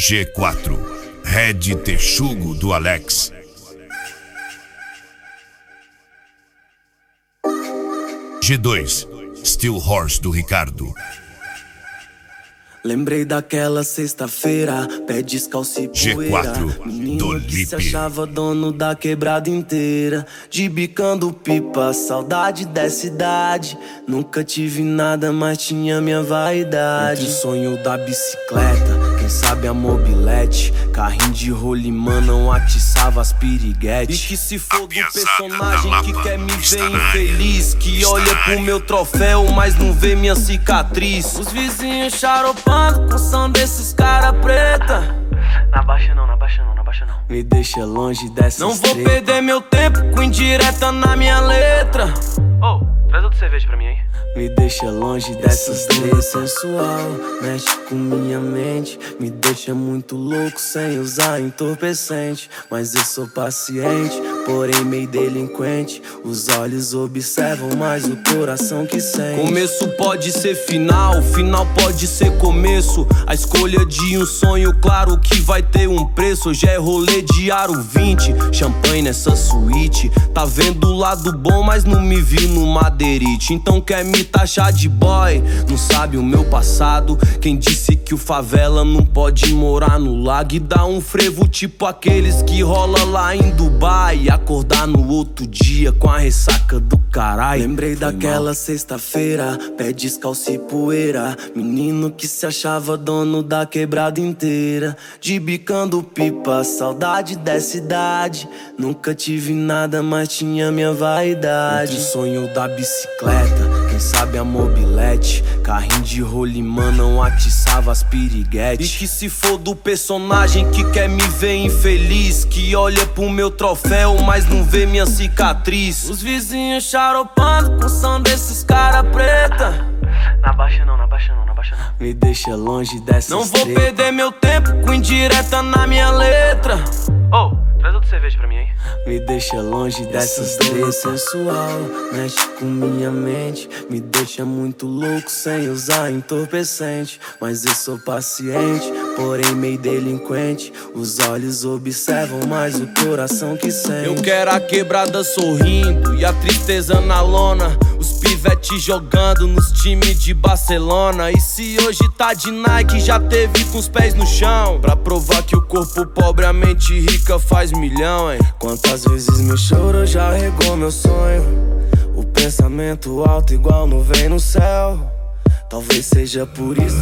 G4, Red Texugo do Alex. G2, Steel Horse do Ricardo. Lembrei daquela sexta-feira, pé descalço e poeira. G4, Menino que se Dolipe. achava dono da quebrada inteira, de bicando pipa, saudade dessa idade. Nunca tive nada, mas tinha minha vaidade. Entre o sonho da bicicleta, quem sabe a mobilete, carrinho de rolimã não atiçava as piriguetes. E que se for do personagem que quer me ver infeliz, que olha pro meu troféu, mas não vê minha cicatriz. Os vizinhos xaropando com som desses cara preta. Na baixa não, na baixa não, na baixa não. Me deixa longe dessas Não vou treta. perder meu tempo com indireta na minha letra. Ô, traz outra cerveja pra mim aí. Me deixa longe dessas três. Sensual, mexe com minha mente, me deixa muito louco sem usar entorpecente. Mas eu sou paciente, porém meio delinquente. Os olhos observam, mas o coração que sente. Começo pode ser final, final pode ser começo. A escolha de um sonho, claro que vai ter um preço. Hoje é rolê de aro 20, champanhe nessa suíte. Tá vendo o lado bom, mas não me viu no madeirite. Então quer me taxar de boy, não sabe o meu passado. Quem disse que o favela não pode morar no lago e dar um frevo tipo aqueles que rola lá em Dubai e acordar no outro dia com a ressaca do caralho. Lembrei daquela sexta-feira, pé descalço e poeira. Menino que se achava dono da quebrada inteira, de bicando pipa, saudade dessa idade. Nunca tive nada, mas tinha minha vaidade. Entre o sonho da bicicleta, quem sabe a mobilete, carrinho de rolimã não atiçava as piriguetes. E que se for do personagem que quer me ver infeliz, que olha pro meu troféu, mas não vê minha cicatriz. Os vizinhos xaropando com som desses cara preta. Na baixa não, na baixa não, na baixa não. Me deixa longe dessas Não vou treta. perder meu tempo com indireta na minha letra. Ô, traz outra cerveja pra mim aí. Me deixa longe dessas três. Sensual, mexe com minha mente, me deixa muito louco sem usar entorpecente. Mas eu sou paciente, porém meio delinquente. Os olhos observam, mas o coração que sente. Eu quero a quebrada sorrindo e a tristeza na lona. Os pivete jogando nos times de Barcelona. E se hoje tá de Nike, já teve com os pés no chão, pra provar que o corpo pobre, a mente rica faz milhão, hein? Quantas vezes meu choro já regou meu sonho. O pensamento alto igual nuvem no céu. Talvez seja por isso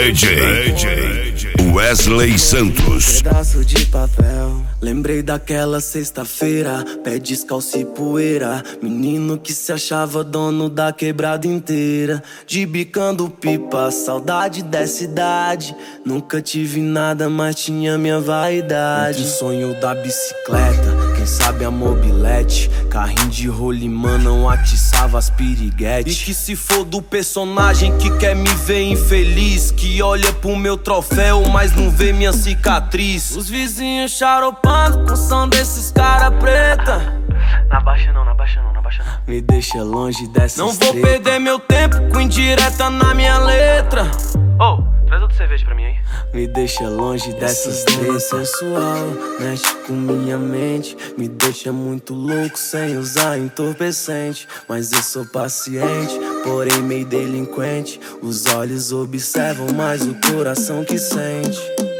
DJ Wesley Santos. Pedaço de papel. Lembrei daquela sexta-feira, pé descalço e poeira. Menino que se achava dono da quebrada inteira, de bicando pipa, saudade dessa idade. Nunca tive nada, mas tinha minha vaidade. Entre o sonho da bicicleta, quem sabe a mobilete, carrinho de rolimã não atiçava as piriguetes. E que se for do personagem que quer me ver infeliz, que olha pro meu troféu, mas não vê minha cicatriz. Os vizinhos xaropando com som desses cara preta. Na baixa não, na baixa não, na baixa não. Me deixa longe dessas Não vou treta. perder meu tempo com indireta na minha letra. Ô, traz outra cerveja pra mim aí. Me deixa longe dessas três. Sensual, mexe com minha mente, me deixa muito louco sem usar entorpecente. Mas eu sou paciente, porém meio delinquente. Os olhos observam, mas o coração que sente.